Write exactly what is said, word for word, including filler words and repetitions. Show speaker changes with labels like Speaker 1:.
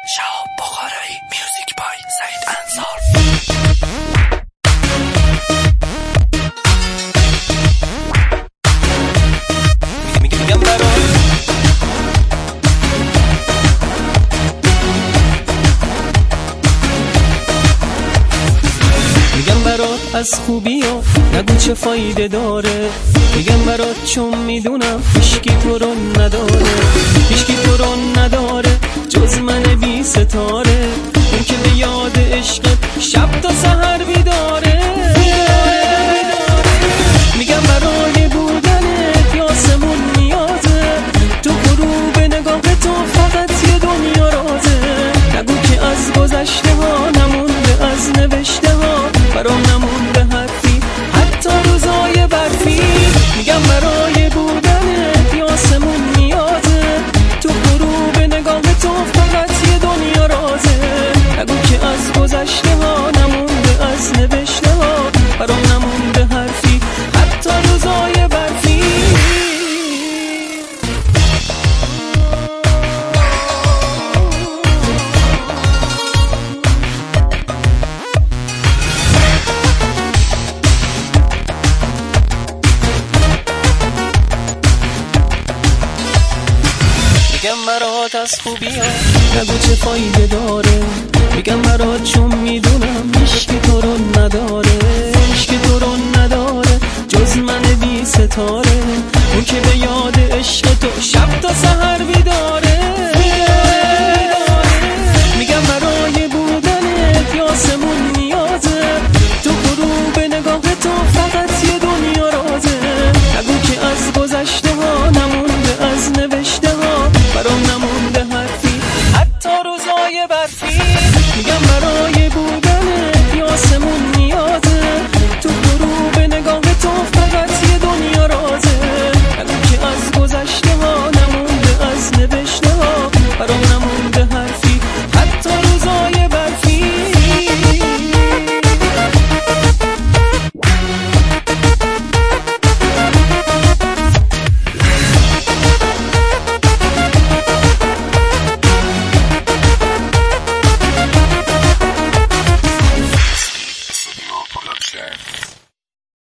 Speaker 1: شهاب بخارایی، میوزیک بای سعید انصار. میگم برات میگم برات از خوبی ها نگو چه فایده داره. میگم برات چون میدونم هیچکی تو رو نداره، هیچکی تو رو نداره جز من بی ستاره. اون که به یاد عشقت شب تا سحر بیداره. میگم برای بودنت یاسمون نیازه، تو غروب نگاه تو فقط یه دنیا رازه. نگو که از گذشته ها نمونده، از نوشته ها برام نمونده حرفی، حتی روزای برفی. میگم برای بودنت یاسمون نیازه، تو غروب نگاه تو فقط یه دنیا رازه. نگو که از گذشته ها نمونده، از نوشته ها برام نمونده حرفی، حتی روزای برفی. میگم برات از خوبی ها نگو چه فایده داره. میگم برات چون میدونم هیچکی تو رو نداره، هیچکی تو رو نداره جز من بی ستاره. اون که به یاد عشق تو شب تا سحر بیداره.